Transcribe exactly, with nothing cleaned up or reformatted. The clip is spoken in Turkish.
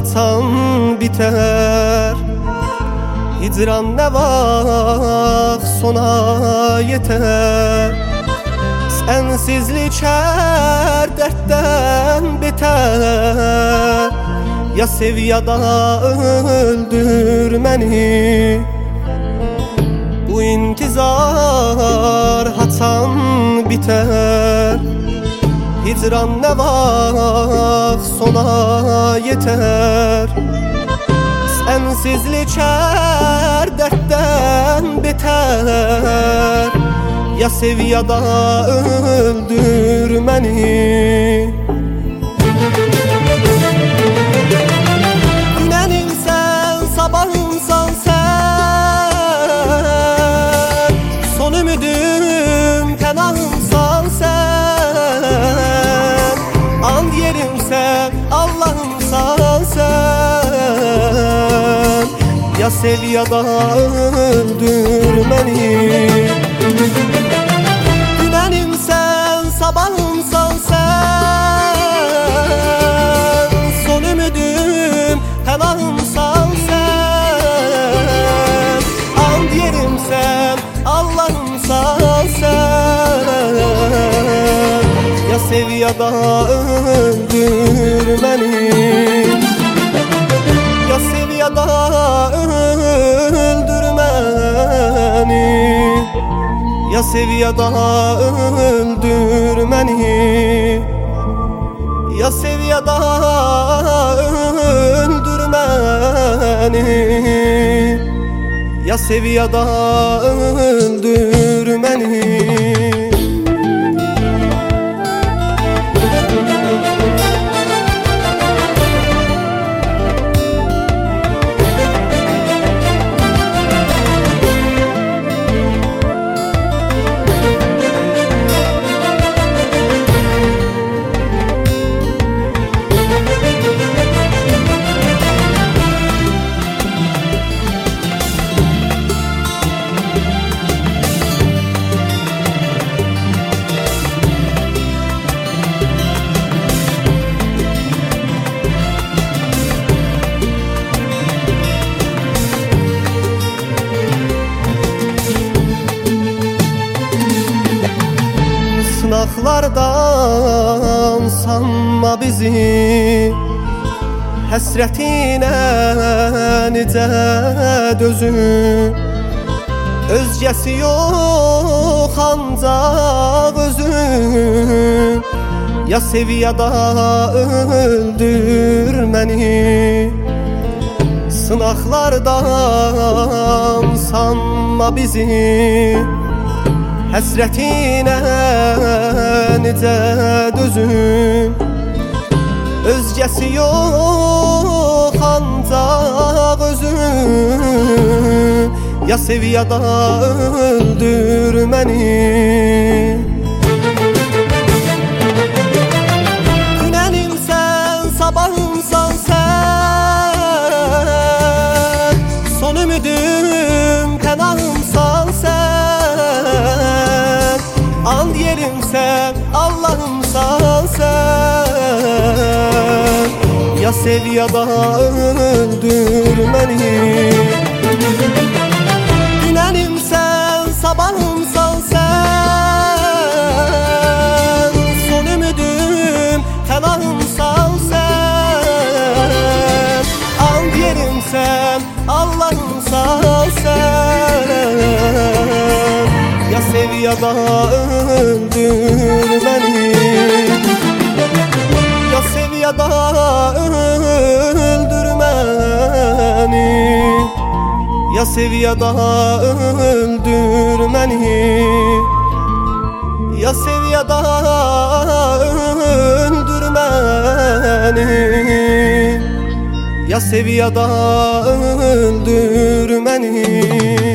atan biter. Hicran ne vaxt sona yeter. Sensizlik her dertten beter. Ya sev ya da öldür beni. Bu intizar hatan biter. Hicran ne vaxt sona yeter. Sensizlik her dertten beter. Ya sev ya da öldür beni. Dünenimsen, sabahımsan sen. Son ümidüm, penahımsan sen. And yerimsen, Allah'ımsan sen. Ya sev ya da öldür beni. Dünenimsen, sabahımsan sen. Son ümidüm, penahımsan sen. And yerimsen, Allah'ımsan sen. Ya sev ya da öldür beni. Ya sev ya da öldür beni. Ya sev ya da öldür beni. Ya sev ya da öldür beni. Ya sev ya da öldür beni. Sınaqlardan sanma bizi. Həsrətinə necə dözüm. Özgəsi yox ancaq özüm. Ya sev ya da öldür məni. Sınaqlardan sanma bizi. Həsrətinə necə dözüm. Özgəsi yox ancaq özüm. Ya sev ya da öldür məni. Dünenimsən, sabahımsan sen. Son ümidüm, penahımsan sen. And yerimsen, Allah'ımsan sen. Ya sev ya da öldür beni. Dünenimsen, sabahımsan sen. Son ümidüm, penahımsan sen. And yerimsen, Allah'ımsan sen. Ya sev ya da öldür beni. Ya sev ya da öldür beni. Ya sev ya da öldür beni. Ya sev ya da öldür beni. Ya sev ya da öldür beni.